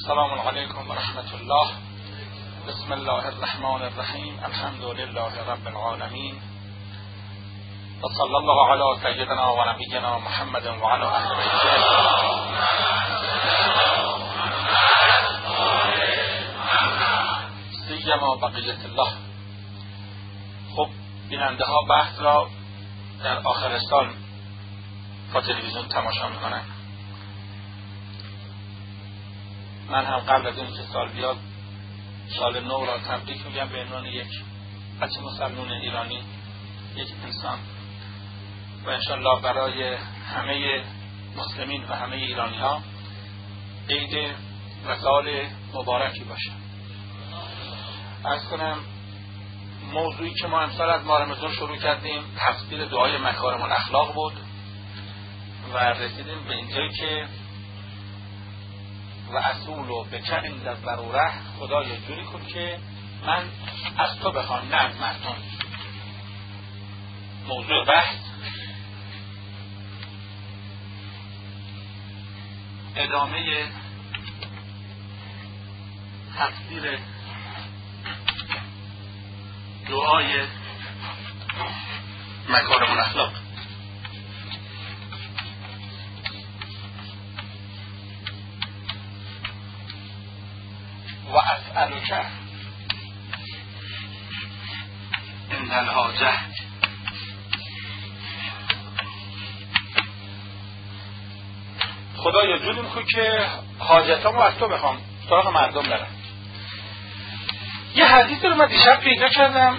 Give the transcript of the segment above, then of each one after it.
السلام علیکم و رحمت الله. بسم الله الرحمن الرحیم. الحمد لله رب العالمین و صلی الله علی سیدنا و نبینا محمد و علی اهل بیته سیما بقیت الله. خب بیننده ها بحث را در آخر سال با تلویزیون تماشا میکنن. من هم قبل از اینکه سال بیاد سال نو را تبریک میگم به عنوان یک بچه مسلمان ایرانی، یک انسان، و انشالله برای همه مسلمین و همه ایرانی ها عید و سال مبارکی باشه. عرض کنم موضوعی که ما امسال از ماه رمضان شروع کردیم تفسیر دعای مکارم الاخلاق بود و رسیدیم به اینجایی که و اصول و بکن در ضروره، خدای جوری کن که من از تو بخوام نه از مردم. موضوع بحث ادامه تفسیر دعای مکارم الاخلاق. و اسألک عند الحاجة. خدایا جوری میکنی که حاجتامو از تو بخوام، سراغ مردم برم. یه حدیث رو من دیشب پیدا کردم،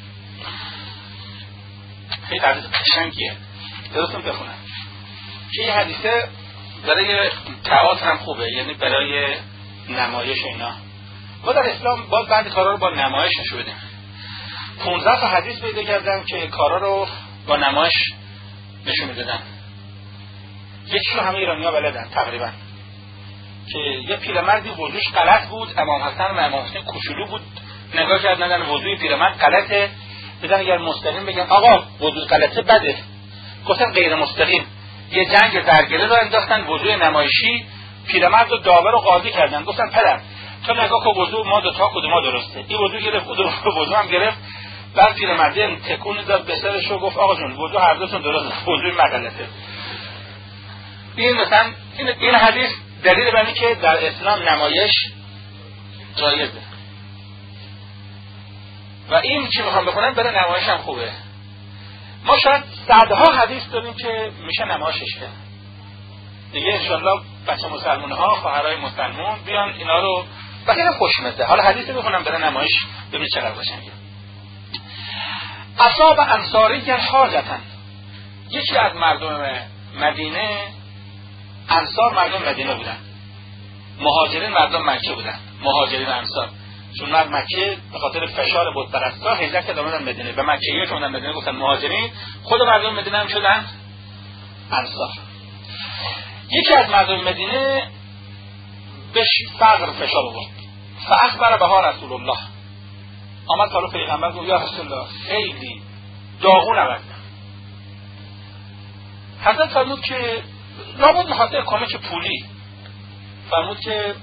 خیلی حدیث قشنگیه، درستم بخونم که یه حدیثه برای تئاتر هم خوبه، یعنی برای نمایش اینا. ما در اسلام باز بعضی کارا رو با نمایش نشون بدیم. 15 تا حدیث پیدا کردم که کارا رو با نمایش نشون میدادن. یکیشو همه ایرانی‌ها بلدن تقریبا، که یه پیرمردی وضوش غلط بود، امام حسن و امام حسین کوچولو بود، نگاه کردن وضوی پیرمرد غلطه، بدن اگر مستقیم بگن آقا وضو غلطه بده، گفتن غیر مستقیم. یه جنگ درگیری رو انداختن، وضوی نمایشی، پیرمرد رو داور و قاضی کردن، گفتن پدر تو نگاه کن وضو ما دو تا کدوم ما درسته. این وضو گرفت، وضو هم گرفت، بعد پیرمرد تکون داد به سرش و گفت آقا جون وضو هر دوتون درسته، وضوی ما غلطه. این مثلا این حدیث دلیل بر اینه که در اسلام نمایش جایزه و این چی میخوام بخونم برای نمایش هم خوبه. ما شاید صدها حدیث داریم که میشه نمایشش کرد دیگه. انشالله بچه مسلمان ها، خواهرای مسلمان بیان اینا رو و خیلی خوشمزه. حالا حدیث بخونم برای نمایش ببینید چقدر قشنگه. اصحاب انصاری که حاجتن، یکی از مردم مدینه، انصار مردم مدینه بودن، مهاجرین مردم مکه بودن. مهاجرین انصار چون مرد مکه به خاطر فشار بت پرستا هجرت کردن اومدن مدینه، به مکه‌ای‌ها که اومدن مدینه گفتن مهاجرین، خود مردم مدینه هم شدن انصار. یکی از مردم مدینه به فقر فشار آورد، فاخبر بها رسول الله. آمد تا پیغمبر گفت یا رسول الله خیلی داغون آورد. حضرت فرمود که لابد می‌خواد کمک پولی، فرمود که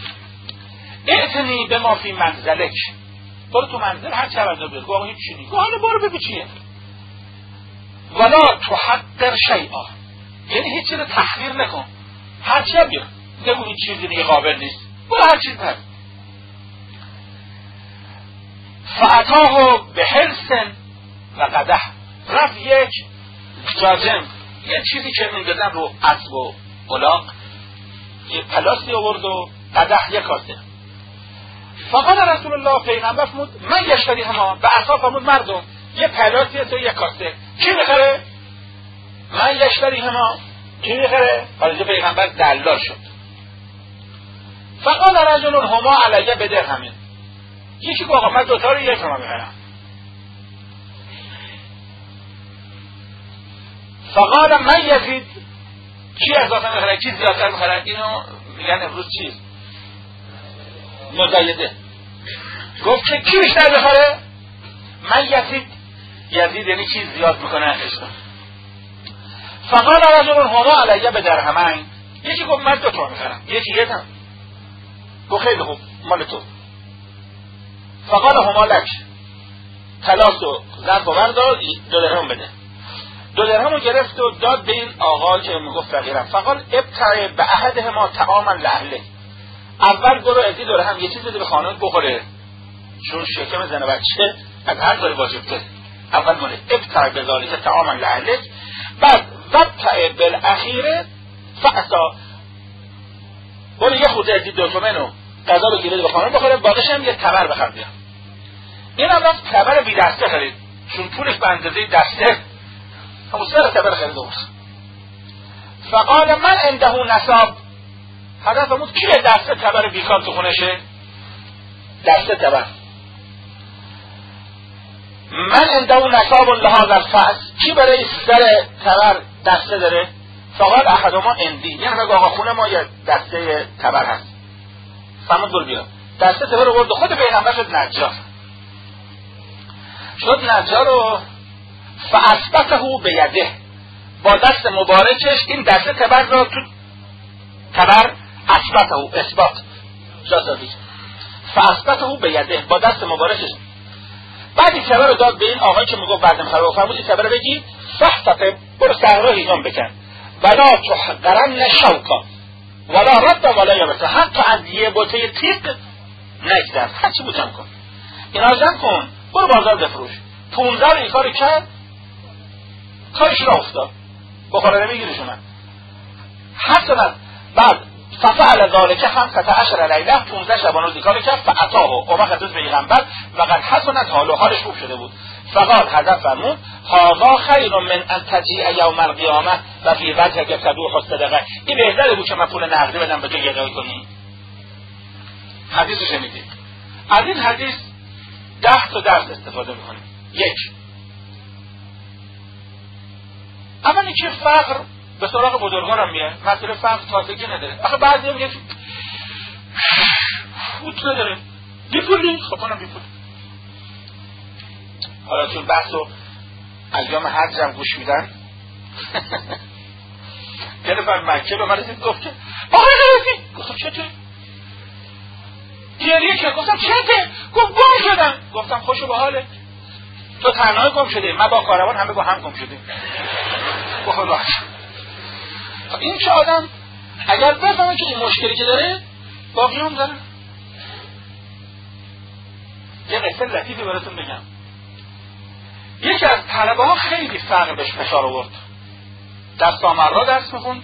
ائتنی بما فی منزلک، برو تو منزل هر چه عوض بیار. گفت هیچ چی نیست. گفت حالا برو ببین چیه. ولا تحقر شیئا، یعنی هیچ چیز رو تحقیر نکن، هر چی بیار، نگو این چیزی دیگه قابل نیست، برو هر چیز بیار. فاتاه بحرص و قدح، رفت یک جاجم، یه چیزی که میندازن رو اسب و الاغ، یه پلاسی آورد و قدح یک کاسه. فقال رسول الله، پیغمبر فرمود من یشتری هما، به اصحاب فرمود مردم یه پلاسی تو یک کاسه کی میخره؟ من یشتری هما، کی میخره؟ حالا پیغمبر دلال شد. فقال رجل هما علیه بدرهم، یکی گفت آقا من دوتا رو یک هما میخرم. فقال من یزید، کی اضافه میخره کی زیادتر میخره؟ اینو میگن امروز چیز مزایده. گفت که کی بیشتر بخره؟ من یزید. یزید یعنی کی زیاد میکنه عشق. فقال رجل هما علیه بدرهمین، یکی گفت من 2 تا میخرم، یکی 1 تا. گفت خیلی خوب مال تو. فقال هما لک، طلاق و ظرف و بردار 2 درهم بده. 2 درهم رو گرفت و داد به این آقا که میگفت فقیرم. فقال ابتع به احدهما طعاما لاهله، اول برو از 2 درهم یه چیز بده به خانومت بخوره، چون شکم زن و بچه از هر کاری واجبه. اول مونه ابتع به ذالک طعاما لاهله، بعد وابتع بالاخیره فعطا، برو یه خورده از 2 تومن غذا بگیره به خانومت بخوره، باقیش هم یه تبر بخر بیار. این هم رفت تبر بی دسته خرید، چون پولش به اندازه دسته همون سر تبر خرید بود. فقال من عنده نصاب، حضرت فرمود کی دسته تبر بیکار تو خونشه؟ دسته تبر. من عنده نصاب لهذا الفأس، کی برای سر تبر دسته داره؟ فقال احدهما عندی، یعنی آقا خونه ما یه دسته تبر هست. فرمود برو بیار. دسته تبر رو برد، خود پیغمبر شد نجار. و فاثبته بیده، با دست مبارکش این دسته تبر را تو تبر اثبات جاسازی، فاثبته بیده، با دست مبارکش. بعد این تبر رو داد به این آقایی که میگفت بعد میخواد فرمود این تبر رو بگی فحتفه، برو صحرا هیزم بکن، ولا تحقرن شوکا ولا رد ولا یابسه، حتی از یه بوته تیغ نگذر، هر چی بوتم کن، اینا جمع کن، برو بازار بفروش. 15 این کار کرد، کارش را افتاد، بخوره نمیگیرش اومد. حسنا بعد ففعل ذلك 15 لیله، 15 شبانه روزی کار کرد. فاتاه و خدوز پیغمبر و قد حسنت حالش خوب شده بود. فقال حضرت فرمود هذا خیر من ان تجیء یوم القیامه و فی وجهک تدوح الصدقه، این بهتره بود که من پول نقدی بدم به تو گدایی کنی. حدیث رو شنیدید. از این حدیث 10 تا درس استفاده میکنیم. 1، اولی که فقر به سراغ بزرگان هم میاد، مسئله فقر تازگی نداره. آخه بعضی هم میگه فوت نداره، بیپولی، خب کنم بیپولی. حالا چون بحث رو ایام حج هم گوش میدن یه نفر مکه به من رسید گفت که آقای رسید، گفتم چطور؟ گریه که گفتم چطور؟ گفت گم شدم. گفتم خوشو به حاله، تو تنهای گم شده، من با کاروان همه با هم گم شده. بخور باش. این که آدم اگر بفهمه که این مشکلی که داره باقی هم داره. یه قصه لطیفی براتون بگم. یکی از طلبه ها خیلی فقر بهش فشار آورد، در سامرا درس میخوند،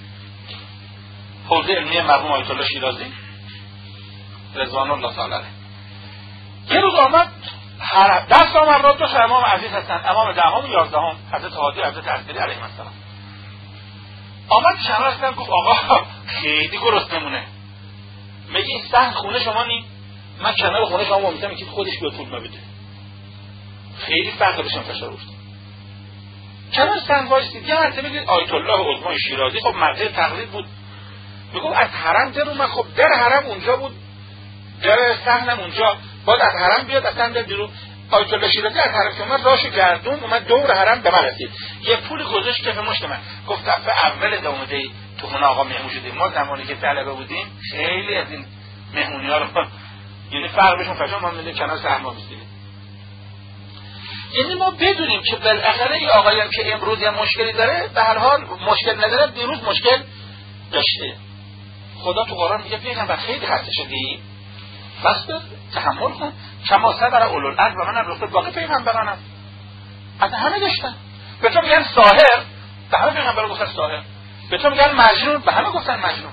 حوزه علمی مرحوم آیت الله شیرازی رضوان الله تعالی علیه. یه روز آمد در سامرا 2 امام عزیز هستن، امام 10 و 11 حضرت هادی حضرت عزیزی علیهم السلام. آمد شما هستن گفت آقا خیلی گرسنه نمونه، میگه این صحن خونه شما نی؟ من کنار خونه شما میتونم که خودش بیاد پول بده. خیلی فقر بشن فشار آورد. کنار صحن وایسید. یه مرتبه میگه آیت الله عظمای شیرازی، خب مرده تقلید بود، میگه از حرم در اومد، خب در حرم اونجا بود، در صحنم اونجا، بعد از حرم بیاد اصلا در بیرون. آیت الله شیرازی از حرم که اومد راشو گردون، اومد دور حرم به من رسید، یه پول گذاشت کف مشت من، گفت دفعه اول اومده تو خونه آقا مهمون شدیم، ما زمانی که طلبه بودیم خیلی از این مهمونی‌ها رو یعنی فرق بهشون فشار ما میده کنار صحنه می‌استیدیم. یعنی ما بدونیم که بالاخره این آقایان که امروز یه مشکلی داره به هر حال مشکل نداره، دیروز مشکل داشته. خدا تو قرآن میگه پیغمبر خیلی خسته شدی، بس تحمل کن، کما صبر اولو العزم و من الرسل، باقی پیغمبران هم از همه داشتن. به تو میگن ساحر، به همه پیغمبران گفتن ساحر. به تو میگن مجنون، به همه گفتن مجنون.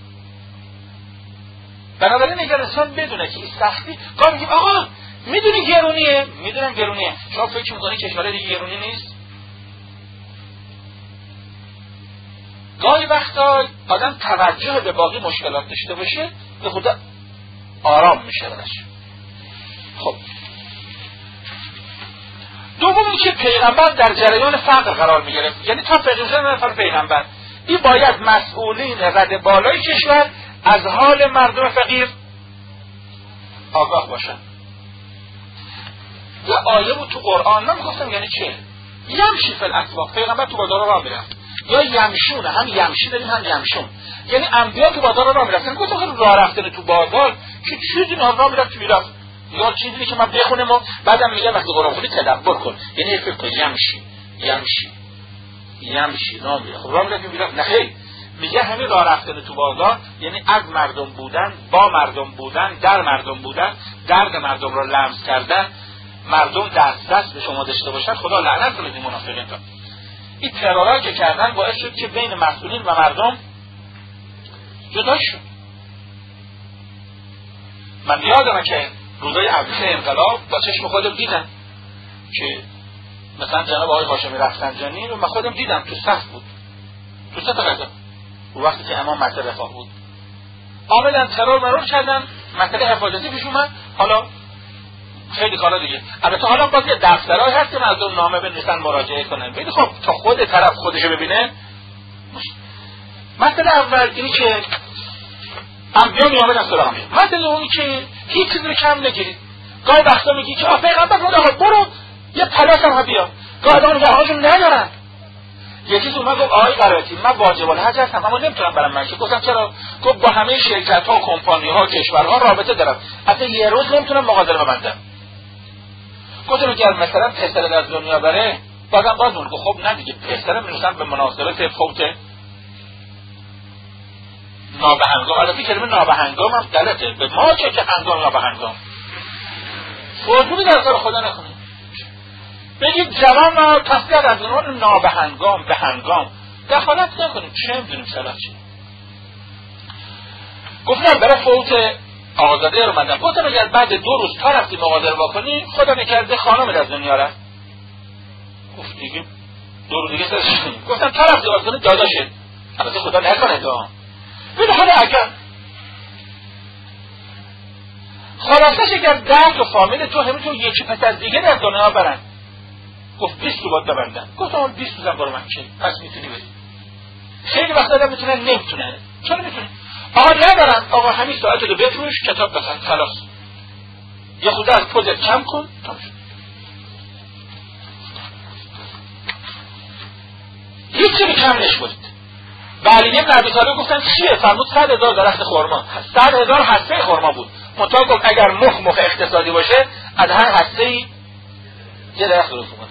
بنابراین اگر انسان بدونه که این سختی، گاه میگیم آقا میدونی گرونیه، میدونم گرونیه، شما فکر میکنی کشور دیگه گرونی نیست؟ گاهی وقتا آدم توجه به باقی مشکلات داشته باشه به خدا آرام میشه براش. خب دومی که پیغمبر در جریان فقر قرار میگرفت، یعنی تا پیغمبر پیغمبر این باید مسئولین رده بالای کشور از حال مردم فقیر آگاه باشن. یه آیه بود تو قرآن، من میگفتم یعنی چه؟ یمشی فی الاسواق، پیغمبر تو بازارا راه میرفت، یا یمشونه، هم یمشی داریم هم یمشون، یعنی انبیا تو بازار راه میرفتن. گفتم خیلی راه رفتن تو بازار که چیزی راه میرفت میرفت، یا چیزی که من بخونم و بعدم میگم وقتی قرآن خوندی تدبر کن، یعنی فکر کن یمشی راه میرفت. خب راه میرفت نه خیر، میگه همین راه رفتن تو بازار یعنی از مردم بودن، با مردم بودن، در مردم بودن، درد مردم رو لمس کردن، مردم دست به شما داشته باشن. خدا لعنت کنه این منافقین. این ترورها که کردن باعث شد که بین مسئولین و مردم جدا شد. من یادمه که روزای اول انقلاب با چشم خودم دیدم که مثلا جناب آقای هاشمی رفسنجانی رو من خودم دیدم تو صف بود، تو صف غذا، اون وقتی که امام مطلب رفاه بود عاملا ترور مرور کردن، مسئله حفاظتی پیش اومد. حالا خیلی کارا دیگه، البته حالا باز یه دفترایی هست که مردم نامه بنویسن مراجعه کنن، ولی خب تا خود طرف خودشو ببینه. مسئله اول اینی که انبیا میامدن سراغ میاد. مسئله اونی که هیچ چیزی رو کم نگیرید. گاهی وقتا میگی که پیغمبر خدا برو یه پلاس هم بیا، گاهی آدم نگاهاشون ندارن. یکی اومد گفت آقای قرائتی من واجب الحج هستم اما نمیتونم برم مکه. گفتم چرا؟ گفت با همه شرکت ها و کمپانی ها کشورها رابطه دارم، اصلا یه روز نمیتونم مغازه رو ببندم. گفتم اگر مثلا پسر از دنیا بره بازم باز اون. گفت خب نه دیگه، پسر میرسن به مناسبت فوت نابهنگام. البته کلمه نابهنگام هم غلطه، به ما چه که هنگام نابهنگام فوتونی در کار خدا نکنید. بگید جوان ما تصدیق از اون نابهنگام به هنگام دخالت نکنید، چه میدونیم صلاح چی. گفتم برای فوت آقازاده رو مندم. گفتم اگر بعد 2 روز تا رفتی مغازه رو واکنی خدا نکرده خانم از دنیا رفت. گفت دیگه 2 روز دیگه سرش کنیم. گفتم تا رفتی واکنی داداشه، البته خدا نکنه دا. بده حالا اگر خلاصش اگر 10 تا فامیل تو همینطور یکی پس از دیگه در دنیا برن. گفت 20 رو باید ببندن. گفتم اون 20 روزم برو من چه پس میتونی بری. خیلی وقت آدم میتونن نمیتونن. چرا میتونن؟ آقا ندارن، آقا همین ساعت رو بفروش کتاب بخر خلاص، یه خود از پوزت کم کن تمام شد. هیچی رو کم نشمرید. علی بن ابی طالب گفتن چیه؟ فرمود 100,000 درخت خرما، 100,000 هسته خرما بود. منتها گفت اگر مخ اقتصادی باشه از هر هسته‌ای یه درخت درست کنه.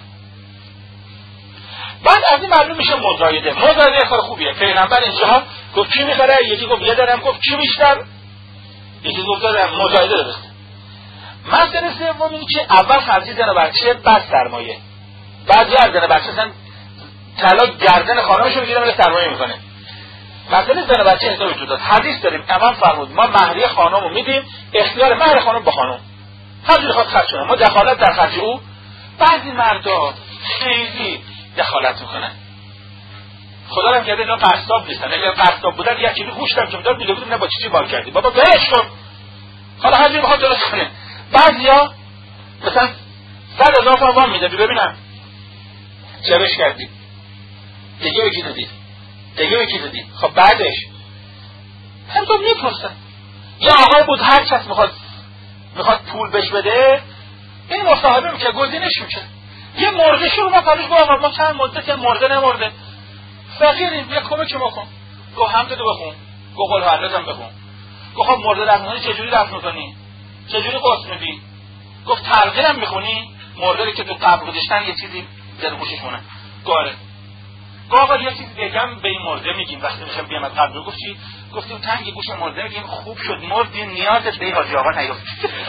بعد از این معلوم میشه مزایده کار خوبیه. پیغمبر اینجا گفت کی میخره؟ یکی گفت یه درم. گفت کی بیشتر؟ یکی گفت درم. مزایده درسته. مسئله سوم اینه که اول خرجی زن و بچه بعد سرمایه. بعضی از زن و بچه اصلا طلا گردن خانمشو میگیره ولی سرمایه میکنه. مسئله زن و بچه اینطور وجود داره. حدیث داریم امام فرمود ما مهریه خانمو میدیم، اختیار مهر خانم با خانم، هر جوری خواست خرج کنه، ما دخالت در خرج او. بعضی مردا خیلی دخالت میکنن. خدا هم کرده اینا قصاب نیستن. اگر قصاب بودن یک کیلو گوشت هم که میداد میده بودیم نه با چیزی بار کردی بابا بهش کن، حالا هر جوری بخواد درست کنه. بعضیا مثلا 100,000 تومان وام میده ببینم چرش کردی، دیگه یکی دادی. خب بعدش همطور میپرسن. یا آقای بود هر کس میخواد پول بهش بده این مصاحبه میکنه، گزینش میکنه. یه مرده شروع ما پروش گوه ما چند مدت که مرده نمرده فقیریم، یه کمک ما کن. گو حمد رو بخون، گو قل حرز هم بخون. گو خب مرده رفت میکنی چجوری رفت میکنی؟ چجوری قصد میدی؟ گفت تلقین هم میخونی؟ مرده که تو قبر گذاشتن یه چیزی در گوشش مونه. گاره گو آقا یه چیزی بگم به این مرده میگیم وقتی میخوایم بیام از قبر. گفت چی؟ گفتیم تنگ گوش مرده میگیم خوب شد مردی نیازت به حاجی آقا نیفت.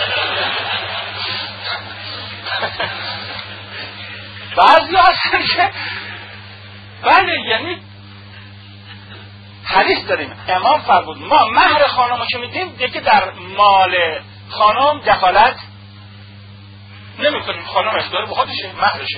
بعضی هستن که بله، یعنی حدیث داریم امام فرمود ما مهر خانمو که میدیم دیگه در مال خانم دخالت نمی کنیم، خانم اختیار به خودشه، مهرشه.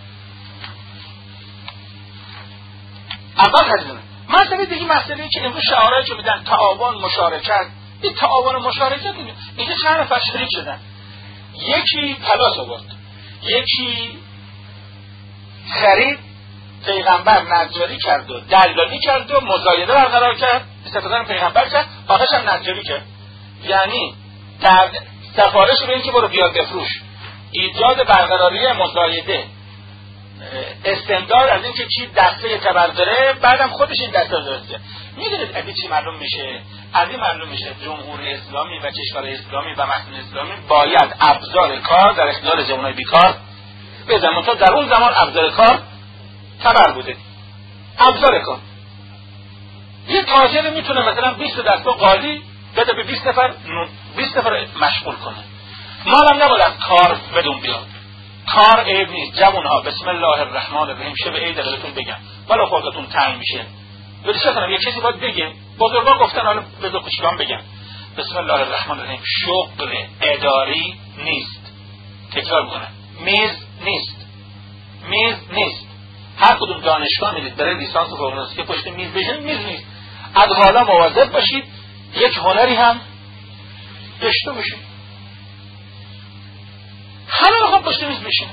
اول حدیث داریم. مسئله دیگه مسئله که امروز شعارهایی که میدن تعاون مشارکت، این تعاون مشارکت اینجا چند نفر شریک شدن، یکی پلاس آورد، یکی خرید، پیغمبر نجاری کرد و دلالی کرد و مزایده برقرار کرد، استفاده پیغمبر کرد، آخرش هم نجاری کرد. یعنی در سفارش رو این که برو بیاد بفروش، ایجاد برقراری مزایده، استمداد از این که چی دسته تبر داره، بعدم خودش این دسته درسته. میدونید از چی معلوم میشه؟ از این معلوم میشه جمهوری اسلامی و کشور اسلامی و مسئول اسلامی باید ابزار کار در اختیار جوانای بیکار بزنن. تا در اون زمان ابزار کار تبر بوده. ابزار کار یه تاجر میتونه مثلا 20 دسته قالی بده به 20 نفر مشغول کنه. مالم نباید از کار بدون بیاد. کار عیب نیست. جوانها بسم الله الرحمن الرحیم شب عید دلتون بگن، ولی خودتون تنگ میشه. ولی چه کنم؟ یه کسی باید بگه. بزرگان گفتن، حالا بذار کوچیکان بگن. بسم الله الرحمن الرحیم شغل اداری نیست. تکرار میکنم، میز نیست. هر کدوم دانشگاه میرید برای لیسانس و فوق لیسانس که پشت میز بشین، میز نیست. از حالا مواظب باشید یک هنری هم داشته باشید. همه میخوام پشت میز بشینه.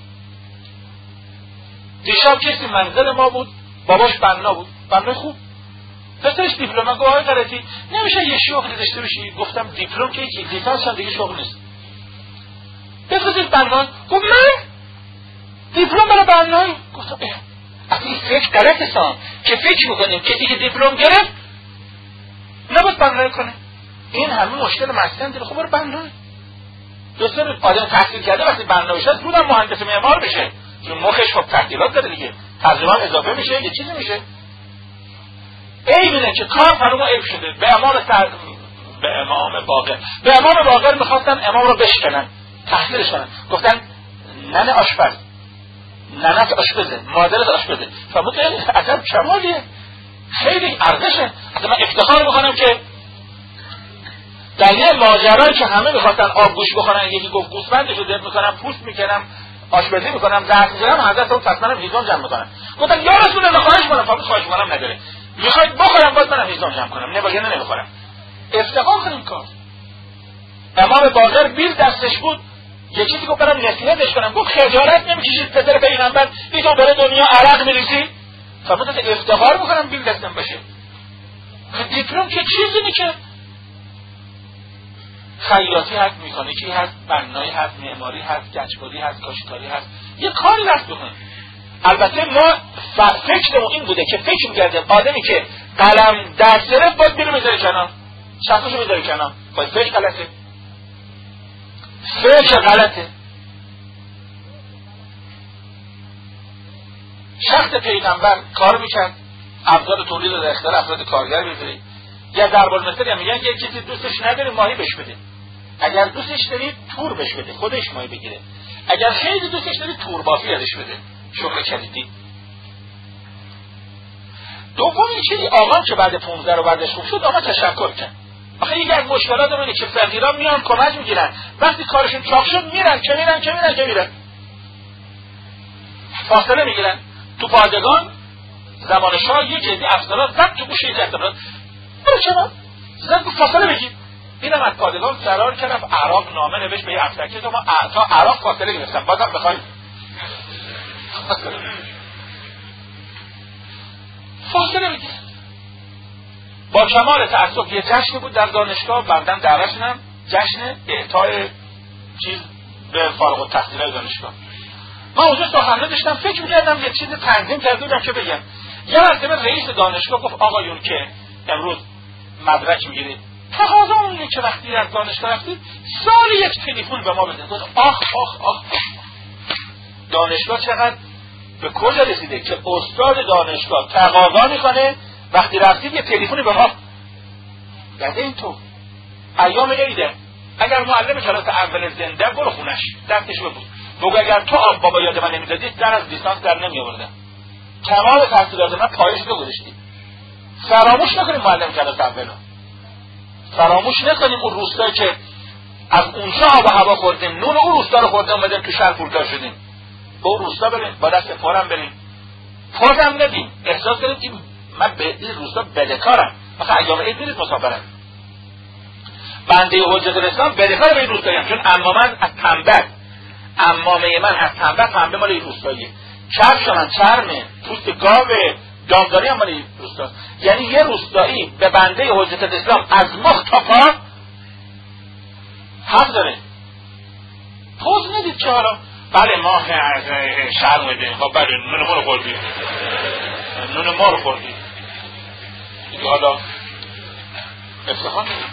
دیشب کسی منزل ما بود، باباش بنا بود، بنای خوب، پسرش دیپلم. من گوهای غلطی نمیشه یه شغلی داشته باشی. گفتم دیپلم که یکی لیسانس هم دیگه شغل نیست. بفرستید بنا. گفت من دیپلم برای بنایی. گفتم اصلا این فکر غلطه سام که فکر میکنیم کسی که دیپلم گرفت نباید بنایی کنه. این همه مشکل مسکن داره. خب برای بنایی دوستان آدم تحصیل کرده وقتی بنا بشه زودم مهندس معمار بشه، چون مخش خب تحصیلات داره دیگه، تجربه اضافه میشه، یه چیزی میشه. عیبه که کار فرمو عیب شده. به امام باقر میخواستن امام رو بشکنن، تحصیلش کنن. گفتن ننه آشپز، ننت آشپزه، مادرت آشپزه. فرمود اصلا کمالیه، خیلی ارزشه. اصلا من افتخار میکنم که در یه ماجرایی که همه میخواستن آبگوش بخورن، یکی گفت گوسفندشو ذبح میکنم، پوست میکنم، آشپزی میکنم، زرد میکنم، حضرت اون پس منم هیزم جمع میکنم. گفتن یا رسول الله خواهش کنم. فرمود خواهش کنم نداره، میخواید بخورم باز منم هیزم جمع کنم، نمیخورم. افتخار کنیم کار. امام باقر بیل دستش بود، یه چیزی گفت برام نصیحتش کنم. گفت خجالت نمیکشید پدر پیغمبر تو برای دنیا عرق میریزی؟ فرمود افتخار میکنم بیل دستم باشه. دیپلم که چیزی نیست. خیاطی هست، مکانیکی هست، بنایی هست، معماری هست، گچکاری هست، کاشیکاری هست. یه کاری دست بکنیم. البته ما فکرمون این بوده که فکر می‌کردیم آدمی که قلم دست گرفت باید بیرو بذاره کنار، شخصشو بذاره کنار. باید فکر غلطه. شخص پیغمبر کار میکرد، ابزار تولید رو در اختیار افراد کارگر بذاری. یا ضرب‌المثل هم میگن که یک چیزی دوستش نداری ماهی بهش بده. اگر دوستش داری تور بهش بده، خودش ماهی بگیره. اگر خیلی دوستش داری تور بافی ازش بده. شغل کلیدی. دوم این چیزی آقا که بعد 15 رو بعدش خوب شد، آقا تشکر کرد. آخه یکی از مشکلات اینه که فقیران میان کمک میگیرن، وقتی کارشون چاق شد میرن که میرن فاصله میگیرن. تو پادگان زمان شاه یه جدی افسران زد تو گوشه یک افسران برو چرا؟ زد فاصله بگیر. اینم از پادگان فرار کردم، عراق نامه نوشت به یه افسر که ما تا عراق فاصله گرفتم، بازم بخوایم فاصله بگیر. با کمال تأسف یه جشن بود در دانشگاه، بردن دعوت شدم، جشن اعطای چیز به فارغ التحصیلای دانشگاه. من اونجا سخنرانی داشتم، فکر می‌کردم یه چیز تنظیم کرده بودم که بگم. یه مرتبه رئیس دانشگاه گفت آقایون که امروز مدرک میگیرید، تقاضا اونه که وقتی از دانشگاه رفتید سال یک تلفن به ما بزنید. آخ دانشگاه چقدر به کجا رسیده که استاد دانشگاه تقاضا میکنه وقتی رفتید یه تلفنی به ما بده. این تو ایام عیده اگر معلم کلاس اول زنده برو خونش دستش ببوس بگو اگر تو آب بابا یاد من نمیدادید در از لیسانس در نمی آوردم. کمال تحصیلات من پایش رو گذاشتید. فراموش نکنیم معلم کلاس اولو، فراموش نکنیم اون روستایی که از اونجا آب و هوا خوردیم، نون اون روستا رو خوردیم، اومدیم تو شهر پولدار شدیم. با اون روستا بریم، با دست پرم بریم، پرم ندیم، احساس کنیم که من به این روستا بدهکارم. مثلا ایام عید میرید مسافرت، بنده حجت الاسلام بدهکار به این روستاییم، چون عمامه من از تنبه مال این روستاییه، کفش من چرمه، پوست گاو دامداری هم مال این روستا. یعنی یه روستایی به بنده حجت الاسلام از مخ تا پا حق داره. پوز ندید که حالا بله ما شهر اومدیم، خب بله نون ما رو خوردیم، نون ما رو خوردیم دیگه، حالا افتخار میدیم.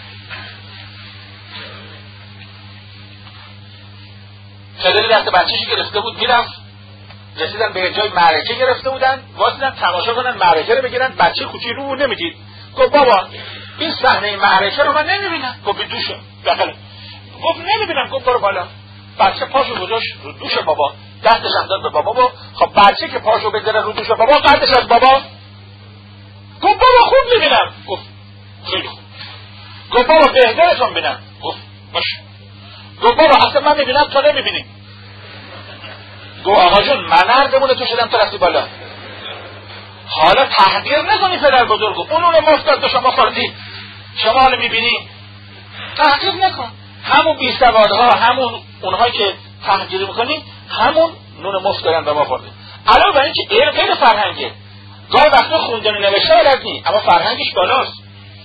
چادری دست بچه‌شی گرفته بود میرفت، رسیدن به جای معرکه گرفته بودن، واسیدن تماشا کنن معرکه رو بگیرن، بچه کوچی رو نمیدید. گفت بابا این صحنه معرکه رو من نمیبینم. گفت بی دوشه داخل. گفت نمیبینم. گفت برو بالا. بچه پاشو گذاشت رو دوش بابا، دستش هم داد به بابا. خب بچه که پاشو بذاره رو دوش بابا، قدش از بابا. گفت بابا خوب میبینم. گفت خیلی خوب. گفت بابا بهترشون بینم. گفت باشه. گفت بابا اصلا من میبینم تو نمیبینی. گفت آقا جون من نردمونه تو شدم تو رفتی بالا. حالا تحقیر نکنی پدر بزرگو، اونو مفتاد به شما خوردی، شما حالا میبینی، تحقیر نکن. همون بیسوادها، همون اونهایی که تحقیر میکنی، همون نون مفت دارن به ما خورده. علاوه بر اینکه علم غیر فرهنگه، گاهی وقتا خوندن و نوشته بلد نی، اما فرهنگش بالاست.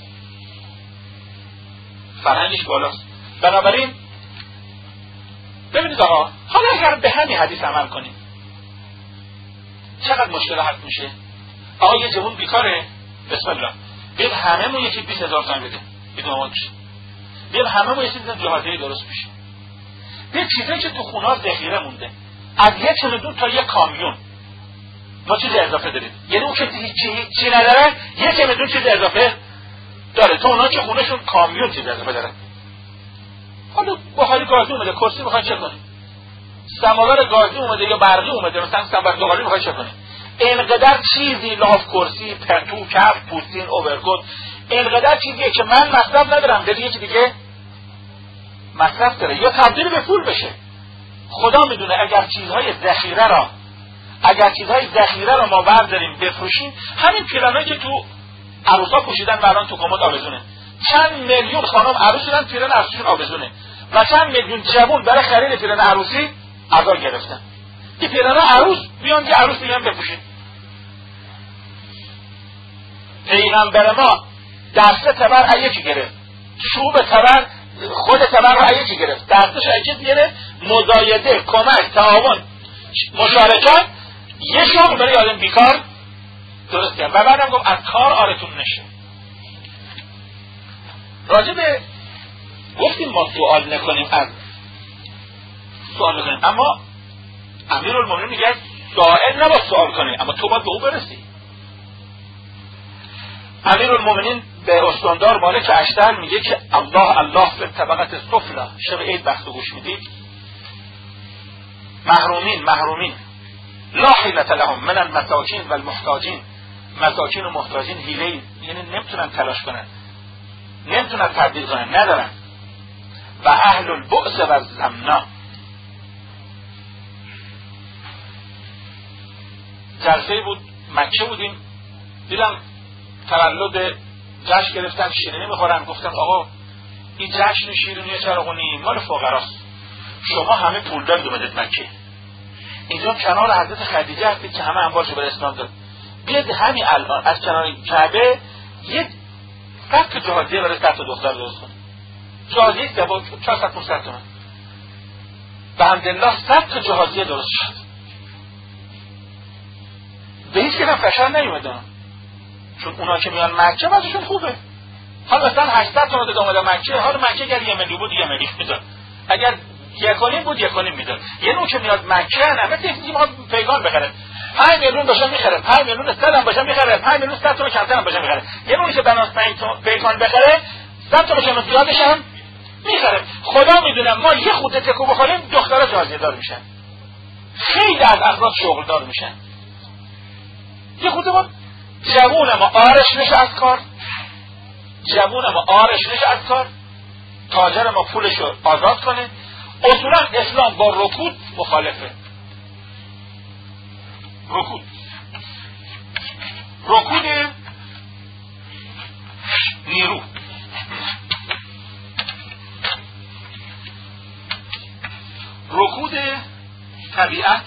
فرهنگش بالاست. بنابراین ببینید آقا، حالا اگر به همین حدیث عمل کنیم چقدر مشکل حل میشه. آقا یه جوون بیکاره، بسم الله بید همه مون یکی 20,000 تومان بده، بید مامان بشه، بید همه مون یکی جهازهی درست بشه. بید چیزایی که تو خونه ها ذخیره مونده، از 1 چمدون تا 1 کامیون ما چیز اضافه داریم. یعنی اون که هیچی نداره 1 چمدون چیز اضافه داره، تو اونا که خونهشون کامیون چیز اضافه داره. حالا بخاری گازی اومده، کرسی میخوای چه کنی؟ سماور گازی اومده یا برقی اومده، مثلا سماور دوغالی میخوای چه کنی؟ اینقدر چیزی، لاف، کرسی، پرتو، کف، پوستین، اوورکوت، اینقدر چیزیه که من مصرف ندارم، داری یکی دیگه مصرف داره یا تبدیل به پول بشه. خدا میدونه اگر چیزهای ذخیره را ما برداریم بفروشیم، همین پیرنایی که تو عروسا پوشیدن الان تو کمد آویزونه، چند میلیون خانم عروس شدن پیرن عروسیشون آویزونه و چند میلیون جوون برای خرید پیرن عروسی عقار گرفتن. این پیرن عروس بیان که عروس بیان بپوشید. پیغمبر ما دسته تبر یکی گرفت، چوب تبر خود تبر را یکی گرفت، دستش یکی گرفت، مزایده، کمک، تعاون، مشارکت، یه شغل برای آدم بیکار درست کرد. و بعدم گفت از کار آرتون نشه. راجب گفتیم ما سوال نکنیم، از سوال نکنیم، اما امیرالمومنین میگه سائل نباید سوال کنی، اما تو باید به او برسی. امیرالمومنین به استاندار مالک اشتر میگه که الله به طبقت سفلا، شب عید بحث گوش میدید، محرومین لا حیلت لهم من المساکین و المحتاجین، مساکین و محتاجین حیله، یعنی نمیتونن تلاش کنن، نمیتونن تبدیل کنن، ندارن. و اهل البؤس و الزمنا، جلسه بود مکه بودیم، دیدم تولد جشن گرفتن شیرینی میخورن، گفتم آقا این جشن شیرینی چراغونی مال فقراست، شما همه پول دارید اومدید مکه، اینجا کنار حضرت خدیجه هستید که همه انبارشو به اسلام داد، بیاد همین الان از کنار کعبه یه فقط جهازیه برای 100 دختر درست کنید، جهازیه که با 400-500 تومن به حمدالله 100 جهازیه درست شد. به هیچ کنم فشار نیومدن، چون اونا که میان مکه واسهشون خوبه. حالا مثلا 800 تومن داد اومدن مکه، حالا مکه اگر 1 میلیون بود 1 میلیون میداد، اگر 1.5 بود 1.5 میداد. یه نوع که میاد مکه همه تیزی ما پیغام بخره، 5 میلیون باشه میخره، 5 میلیون 100 هم باشه میخره، 5 میلیون 100 تومن کمتر هم باشه میخره. یه نوعی که بناس پیغام بخره 100 تومن زیادش هم میخره. خدا میدونه ما یه خورده تکو بخوریم دخترا جازیه دار میشن، خیلی از افراد شغل دار میشن. یه خورده ما جوون ما آرش نشه از کار، جوون ما آرش نشه از کار، تاجر ما پولشو آزاد کنه. اصولا اسلام با رکود مخالفه. رکود نیرو، رکود طبیعت،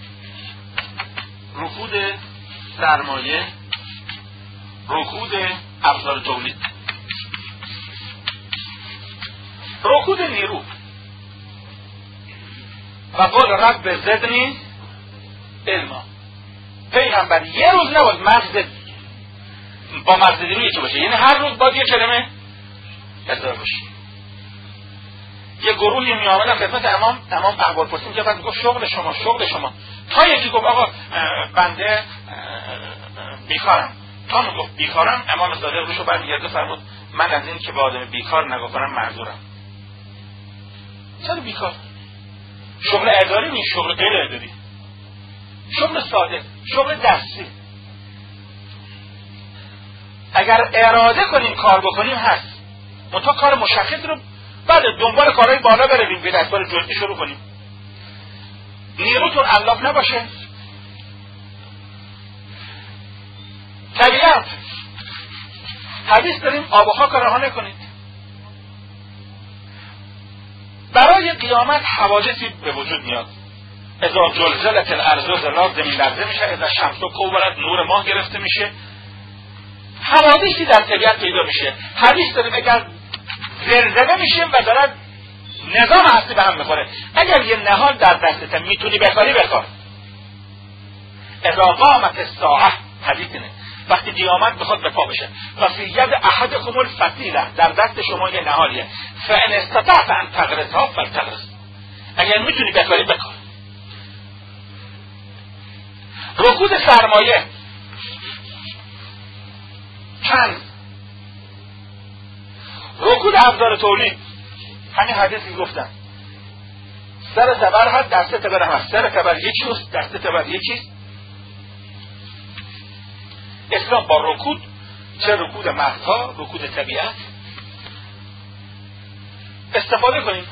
رکود سرمایه، رکود ابزار تولید، رکود نیرو. و و قال رب زدنی علما. پیغمبر یه روز نباید مغز با مغز دیروی یکی باشه، یعنی هر روز باید یه کلمه اضافه باشه. یه گروهی می آمدن خدمت امام احوال پرسی می‌کرد، بعد میگفت شغل شما. تا یکی گفت آقا بنده بیکارم، تا میگفت بیکارم، امام زاده روشو برمیگرده فرمود من از این که به آدم بیکار نگفتم معذورم. چرا بیکار؟ شغل اداری نیست، شغل غیر اداری، شغل ساده، شغل دستی. اگر اراده کنیم کار بکنیم هست، منتها کار مشخص رو بعد دنبال کارهای بالا برویم، به دستور جزئی شروع کنیم. نیروتون علاف نباشه. طبیعت حدیث داریم آبها کارها نکنید. برای قیامت حوادثی به وجود میاد. اذا زلزلت الارض زلزال، زمین لرزه میشه، اذا شمس کوورت، نور ماه گرفته میشه، حوادثی در طبیعت پیدا میشه. حدیث داریم اگر زلزله میشه و دارد نظام هستی به هم میخوره، اگر یه نهال در دستت میتونی بکاری بکار. اذا قامت الساعه، حدیث اینه وقتی قیامت بخواد به پا بشه، و فی ید احدکم الفتیله، در دست شما یه نهالیه، فان استطعت ان تغرسها فلتغرس، اگر میتونی بکاری بکار. رکود سرمایه چند، رکود ابزار تولید، همین حدیثی گفتن سر تبر هست دسته تبر هم هست، سر تبر یکیست دسته تبر یکیست. اسلام با رکود، چه رکود مغزها، رکود طبیعت، استفاده کنیم.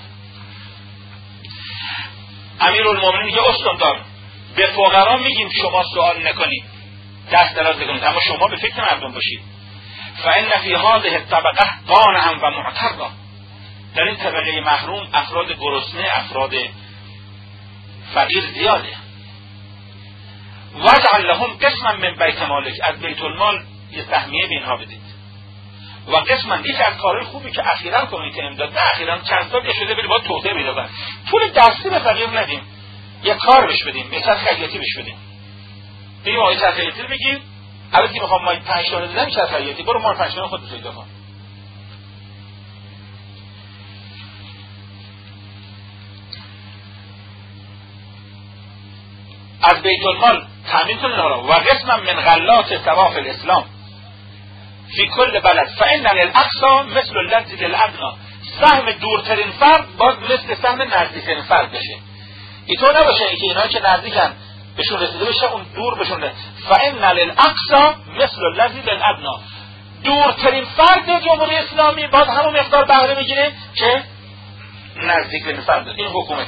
امیرالمومنین میگه استاندار به فقرا میگیم شما سوال نکنید، دست دراز نکنید، اما شما به فکر مردم باشید. فإن فی هذه الطبقه قانعا و معترضا، در این طبقه محروم افراد گرسنه، افراد فقیر زیاده. واجعل لهم قسما من بیت مالک، از بیت المال یه سهمیه به اینها بدید. و قسما، یکی از کارهای خوبی که اخیراً کمیته امداد، نه اخیراً چند سال شده بریم باید توسعه پیدا کنیم، پول دستی به فقیر ندیم، یه کار بهش بدیم، مثلا خیاطی بهش بدیم. بریم آقای خیاطی رو بگیم، الان که میخوام ما 5 تا بدم میشه خیاطی، برو ما 5 تا خودت پیدا کن. از بیت المال تامین کنید حالا. و قسما من غلات ثواب الاسلام فی کل بلد فإن للأقصى مثل الذی للأدنى، سهم دورترین فرد باز مثل سهم نزدیکترین فرد بشه. اینطور نباشه که اینا که نزدیکن بهشون رسیده بشه اون دور بهشون رسیده. فإن للأقصى مثل الذی للأدنى، دورترین فرد جمهوری اسلامی باز همون مقدار بهره میگیره که نزدیکترین فرد. این حکومت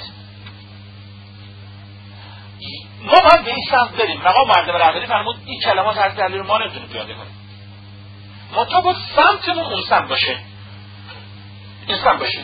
ما باید به این سمت بریم. مقام مردم رهبری فرمود این کلمات از دلیل ما نمیتونه پیاده کنیم، ما تا باید سمتمون اون سمت باشه، این سمت باشه.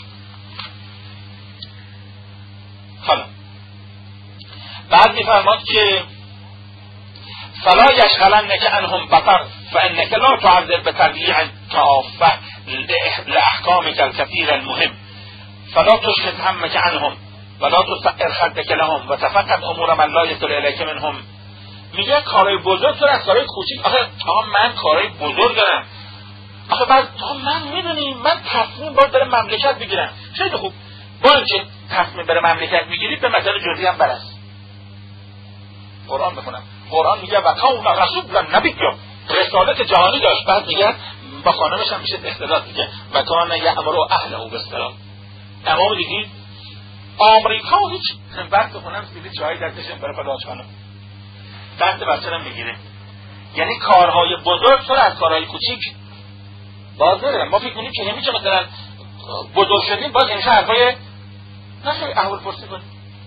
حالا بعد میفرماد که فلا یشغلنک عنهم بطر فانک لا تعذر بتبلیغ کافه لاحکامک الکثیر المهم فلا تشغل همک عنهم ولا تسعر خدک لهم و تفقد امور من لا یصل الیک منهم. میگه کارهای بزرگ تو از کارهای کوچیک. آخه من کارهای بزرگ دارم، آخه بعد من میدونی من تصمیم باید برای مملکت بگیرم. خیلی خوب، با اینکه تصمیم برای مملکت میگیرید به مسئله جزئی هم برس. قرآن بخونم، قرآن میگه و کون رسول و نبی، رسالت جهانی داشت. بعد میگه با خانمش هم میشه اختلاط، میگه و کان یأمر اهله بالسلام. امام دیگه آمریکا هیچ وقت خونم سیدی چای دستشم برای فداش خانم دست بچه هم میگیره. یعنی کارهای بزرگ تو از کارهای کوچیک باز ندارم. ما فکر کنیم که نمیشه مثلا بزرگ شدیم باز همیشه حرفای نخیلی احوال پرسی کنیم.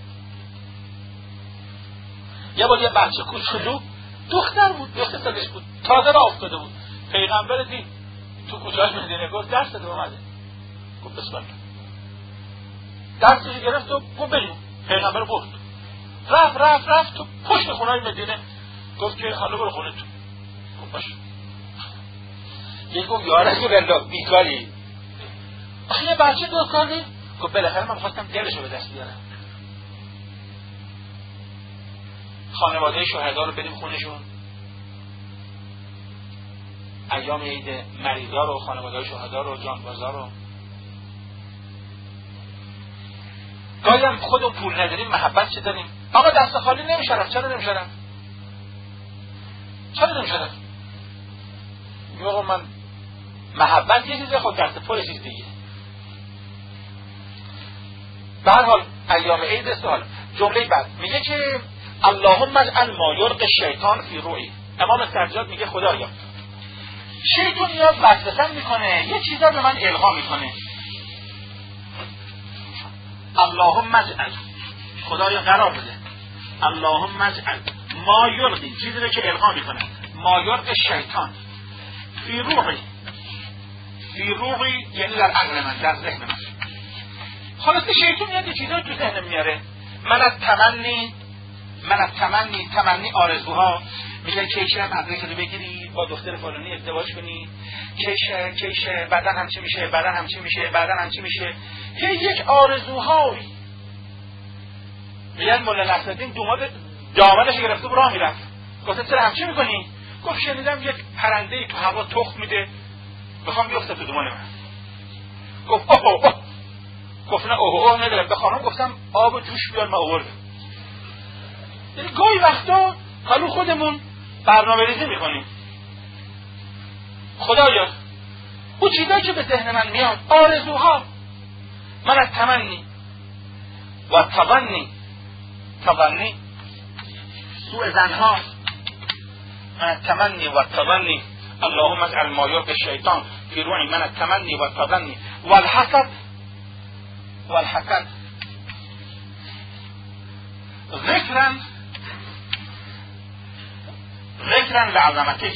یه بار یه بچه کوچولو دختر بود، 2 سالش بود، تازه راه افتاده بود، پیغمبر دید تو کوچه‌اش مدینه گفت درس داده اومده، گفت بسم الله، دستش گرفت و گفت بریم. پیغمبر برد، رفت تو پشت خونه‌ی مدینه، گفت که حالا برو خونه تو. گفت باشه. یه گفت یا رسول الله بیکاری؟ آخه یه بچه بیکاری؟ گفت بالاخره من خواستم دلشو به دست بیارم. خانواده شهدا رو بریم خونشون، ایام عید مریضا رو، خانواده شهدا رو، جانبازا رو. گاهی هم خودمون پول نداریم محبت چه داریم؟ آقا دست خالی نمیشه رفت. چرا نمیشه رفت؟ میگه آقا من محبت یه چیزه، خود دست پر چیز دیگه. به هر حال ایام عید سوال. جمله بعد میگه که اللهم اجعل ما یرقی الشیطان فی روعی. امام سجاد میگه خدایا شیطان نیاز وسوسه میکنه، یه چیزا به من القا میکنه. اللهم اجعل، خدایا قرار بده، اللهم اجعل ما یرقی، چیزی رو که القا میکنه، ما یرقی الشیطان فی روحی. فی روحی یعنی در عقل من، در ذهن من. خلاص شیطان میاد یه چیزا تو ذهنم میاره. من از تمنی آرزوها، میگه کیشه مدرسه رو بگیری، با دختر فلانی ازدواج کنی، کیشه بعدن هم چی میشه. هی یک آرزوهای. میگن مولا نصرالدین دوماد دامنش گرفته و راه میرفت. گفت چرا همچی میکنی؟ گفت شنیدم یک پرنده تو هوا تخم میده، بخوام بیفته تو دومان من. گفت اوه. گفت نه اوه ندارم. به خانم گفتم آب جوش بیار، ما آوردم. یعنی گاهی وقتا حالا خودمون برنامه ریزی میکنیم. خدایا اون چیزایی که به ذهن من میاد، آرزوها، من از تمنی و تظنی سوء زنها، من از تمنی و تظنی اللهم اجعل ما یرقی الشیطان فی روعی، من از تمنی و تظنی والحسد ذکرا لعظمتک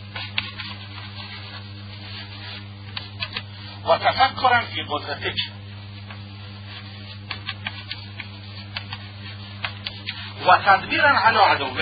و تفکرا فی قدرتک. و تدبیرا علی عدوک.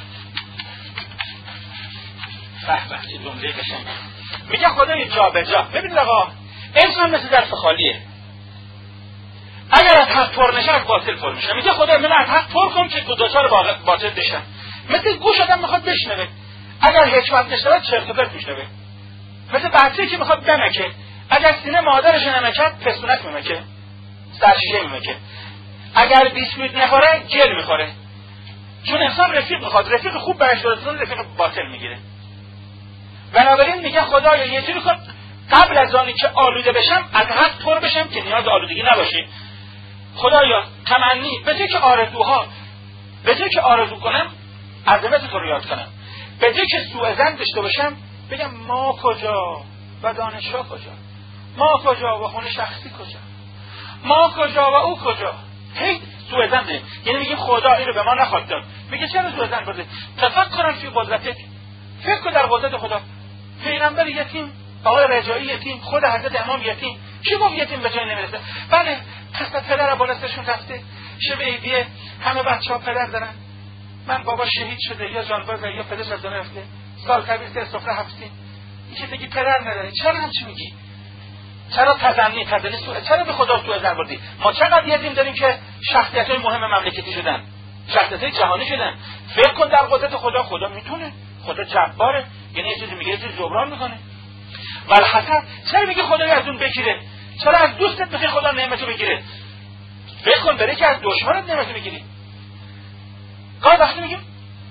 فهمه چه جمله قشنگی. میگه خدای جا به جا. ببینید آقا انسان مثل ظرف خالیه، اگر از حق پر نشه از باطل پر میشه. میگه خدای من از حق پر کن که دچار باطل بشم. مثل گوش آدم میخواد بشنوه، اگر حکمت نشنوه چرت و پرت میشنوه. مثل بچه‌ای که میخواد بمکه، اگر سینه مادرش نمکد پستونک میمکه، سرشیشه میمکه. اگر بیسکویت نخوره گل میخوره. چون انسان رفیق میخواد، رفیق خوب برش درستون، رفیق باطل میگیره. بنابراین میگه خدایا یه جوری کن قبل از آنی که آلوده بشم از حد پر بشم که نیاز آلودگی نباشه. خدایا تمنی به جای که آرزوها، به جای که آرزو کنم عظمت تو رو یاد کنم، به جای که سوء ظن داشته باشم بگم ما کجا و دانشگاه کجا، ما کجا و خونه شخصی کجا، ما کجا و او کجا. هی سوء ظن ده. یعنی میگه خدا اینو به ما نخواد داد. میگه چرا سوء ظن بده؟ تفکر فی قدرتک، فکر کن در قدرت خدا. پیغمبر یتیم، آقای رجایی یتیم، خود حضرت امام یتیم. کی گفت یتیم به جای نمیرسه؟ بله قصد پدر بالا سرشون رفته، شب عیدیه همه بچه‌ها پدر دارن. من بابا شهید شده یا جانباز یا پدرش از دنیا رفته، سال کبیر سفره هفتیم. اینکه بگی پدر نداره، چرا همچی میگی؟ چرا تظنی سوء؟ چرا به خدا سوء ظن بردی؟ ما چقدر یتیم داریم که شخصیت‌های مهم مملکتی شدن، شخصیت‌های جهانی شدن. فکر کن در قدرت خدا. خدا میتونه، خدا جباره، یعنی یه چیزی میگه یه چیز جبران میکنه. والحسد، چرا میگه خدا از اون بگیره؟ چرا از دوستت بخوای خدا نعمتو بگیره؟ فکر کن برای که از دشمنت نعمتو بگیری. گاهی وقتی میگیم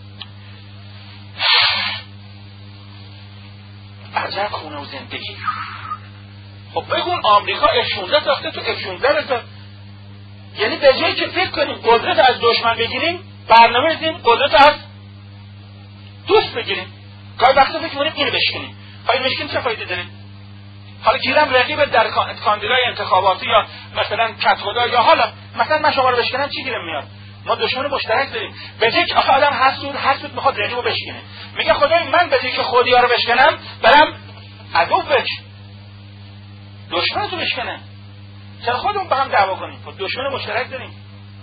عجب خونه و زندگی. خب بگو آمریکا F-16 ساخته، تو F-16 رسد. یعنی به جایی که فکر کنیم قدرت از دشمن بگیریم، برنامه ریزیم قدرت از دوست بگیریم. گاهی وقتی فکر کنیم اینو بشکنیم. خواهی بشکنیم چه فایده داره؟ حالا گیرم رقیب در کاندیدای انتخاباتی یا مثلا کتخدا، یا حالا مثلا من شما رو بشکنم چی گیرم میاد؟ ما دشمن مشترک داریم. به جای که آدم حسود میخواد رقیبو بشکنه، میگه خدای من به جای که خودیا رو بشکنم برم عدو بشکنم، دشمنتو بشکنم. چرا خودمون با هم دعوا کنیم؟ خب دشمن مشترک داریم.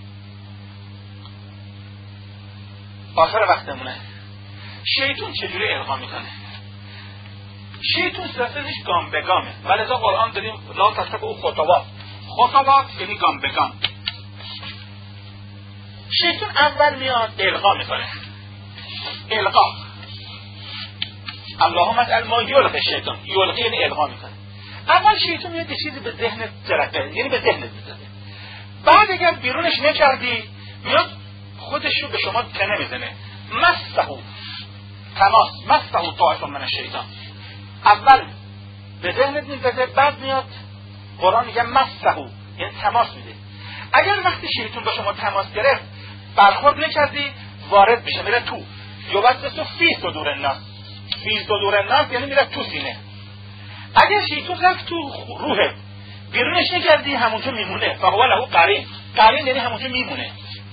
آخر وقتمونه. شیطان چجوری القا میکنه؟ شیطان سیاستش گام به گامه. ولذا قرآن داریم لا تتبعوا خطوات. خطوات یعنی گام به گام. شیطان اول میاد القا میکنه. القا اللهم اجعل ما یلقی شیطان، یلقی یعنی القا میکنه. اول شیطان میاد چیزی به ذهنت جرقه، یعنی به ذهنت میزنه. بعد اگر بیرونش نکردی میاد خودشو به شما کنه میزنه. مسحو تماس، مسحو طائف من الشیطان. اول به ذهنت میزنه، بعد میاد قرآن میگه مسحو یعنی تماس میده. اگر وقتی شیطان با شما تماس گرفت برخورد نکردی وارد بشه میره تو. یوبسط فی صدور الناس، فی صدور الناس یعنی میره تو سینه. اگر شیطان رفت تو روحه بیرونش نکردی همونجا میمونه. فهو له قرین، قرین یعنی همونجا میمونه.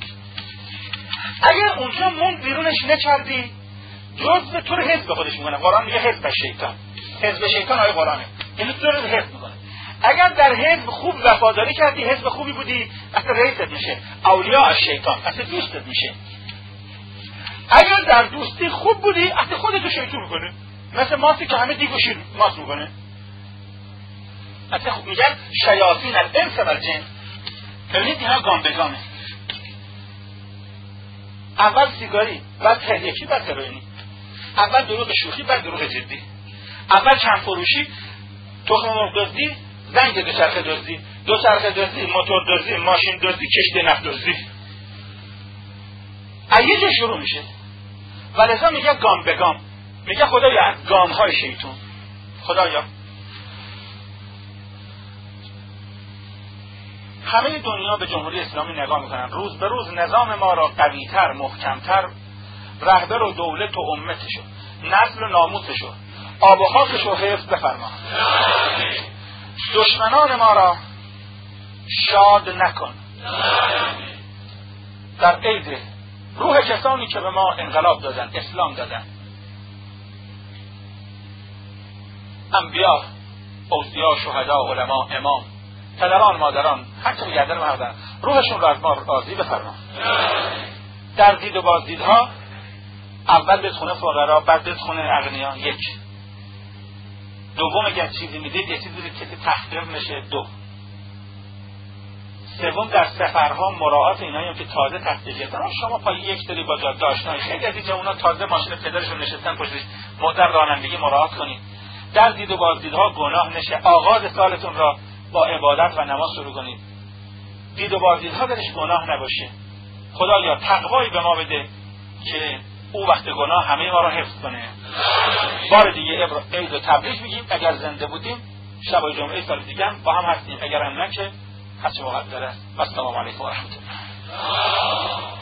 اگر اونجا مون بیرونش نکردی جزء تو رو حزب خودش میکنه. قرآن میگه حزب شیطان، حزب شیطان آیه قرآنه، یعنی تو رو حزب میکنه. اگر در حزب خوب وفاداری کردی، حزب خوبی بودی، اصلا رئیست میشه، اولیاء الشیطان، اصلا دوستت میشه. اگر در دوستی خوب بودی، اصلا خودتو شیطان میکنه. مثل ماسی که همه دیگ و شیر ماس میکنه. اصلا میگن شیاطین الانس و الجن. ببینید اینا گام به گامه. اول سیگاری، بعد تریاکی، بعد هروئینی. اول دروغ شوخی، بعد دروغ جدی. اول چند فروشی، تخم مرغ دزدی، زنگ دوچرخه دزدی، دوچرخه دزدی، موتور دزدی، ماشین دزدی، کشتی نفت دزدی. از یه جا شروع میشه. ولذا میگه گام به گام. میگه خدایا از گام‌های شیطان، خدایا همه دنیا به جمهوری اسلامی نگاه میکنن، روز به روز نظام ما را قوی‌تر، محکم‌تر، رهبر و دولت و امتشو، نسل و ناموسشو، آب و خاکشو حفظ بفرما. دشمنان ما را شاد نکن. در عید روح کسانی که به ما انقلاب دادن، اسلام دادن، انبیا، اوصیا، شهدا، علما، امام، پدران، مادران، حتی گردن مردن، روحشون را از ما راضی بفرما. در دید و بازدیدها اول بتخونه فقرا، بعد بتخونه اغنیا. یک. دوم اگر چیزی میدید یه چیزی که تحقیر نشه. دو. سوم در سفرها مراعات اینایی هم که تازه تصدیق کردن. شما پای یک سری با داشتن خیلی از اونا تازه ماشین پدرشون نشستن پشتش، در رانندگی مراعات کنید. در دید و بازدیدها گناه نشه. آغاز سالتون را با عبادت و نماز شروع کنید. دید و بازدیدها درش گناه نباشه. خدایا تقوایی به ما بده که او وقت گناه همه ما را حفظ کنه. بار دیگه عید و تبریک میگیم. اگر زنده بودیم شب جمعه سال دیگه با هم هستیم، اگر هم نه که هرچه وقت داره. السلام علیکم و رحمت الله.